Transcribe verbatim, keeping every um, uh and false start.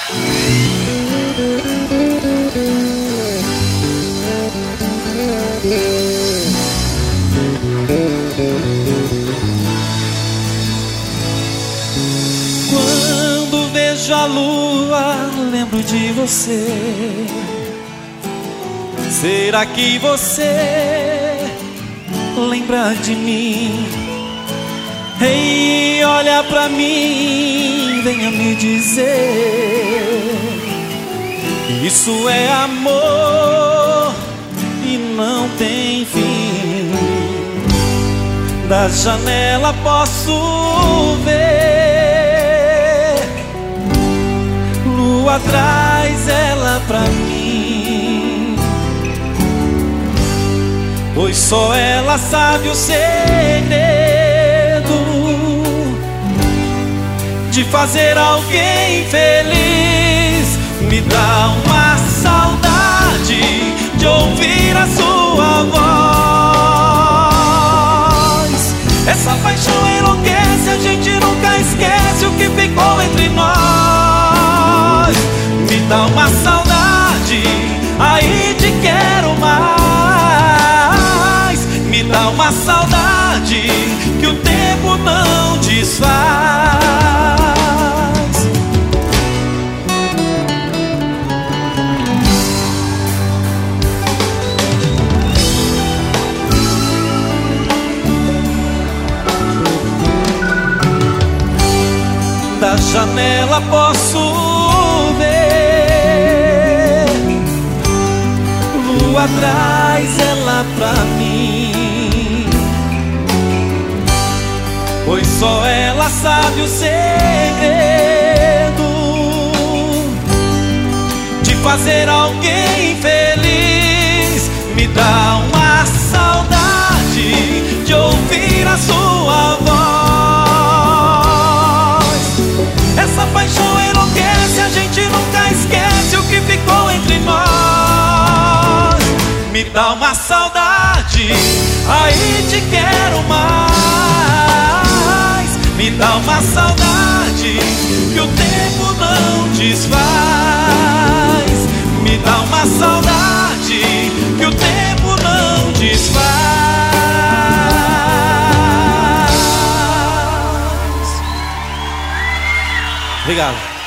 Quando vejo a lua, lembro de você. Será que você lembra de mim? Ei, olha pra mim, venha me dizer. Isso é amor e não tem fim. Da janela posso ver lua traz ela pra mim, pois só ela sabe o segredo de fazer alguém feliz. Me dá uma saudade de ouvir a sua voz. Essa paixão enlouquece, a gente nunca esquece o que ficou entre nós. Me dá uma saudade, aí te quero mais. Me dá uma saudade que o tempo não desfaz. Da janela posso ver lua traz ela pra mim, pois só ela sabe o segredo de fazer alguém feliz. Me dá uma saudade de ouvir a sua voz. Essa paixão enlouquece, a gente nunca esquece o que ficou entre nós. Me dá uma saudade, aí te quero mais. Me dá uma saudade que o tempo não desfaz. Me dá uma saudade que o tempo não desfaz. Obrigado.